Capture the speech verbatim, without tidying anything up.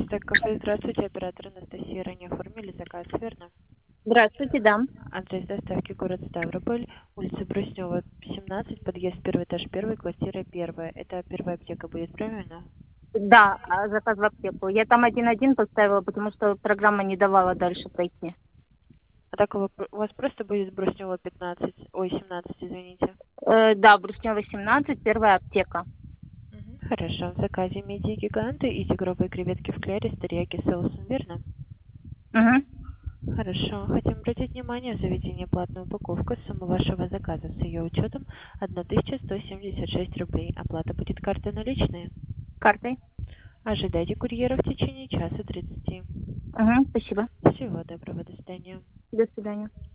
Так, кафе, здравствуйте, оператор Анастасия, ранее оформили заказ, верно? Здравствуйте, да. Адрес доставки город Ставрополь, улица Бруснева, семнадцать, подъезд первый этаж, первый, квартира первая. Это первая аптека будет, правильно? Да, а, заказ в аптеку. Я там один-один поставила, потому что программа не давала дальше пройти. А так у вас у вас просто будет Бруснева пятнадцать, ой, семнадцать, извините. Э, да, Бруснева семнадцать, первая аптека. Мгм. Хорошо, в заказе мидии гиганты и тигровые креветки в кляре с терияки соусом, верно? Угу. Хорошо. Хотим обратить внимание, заведение платная упаковка, сумма вашего заказа с ее учетом тысяча сто семьдесят шесть рублей. Оплата будет картой наличные. Картой. Ожидайте курьера в течение часа тридцати. Угу, спасибо. Всего доброго, до свидания. До свидания.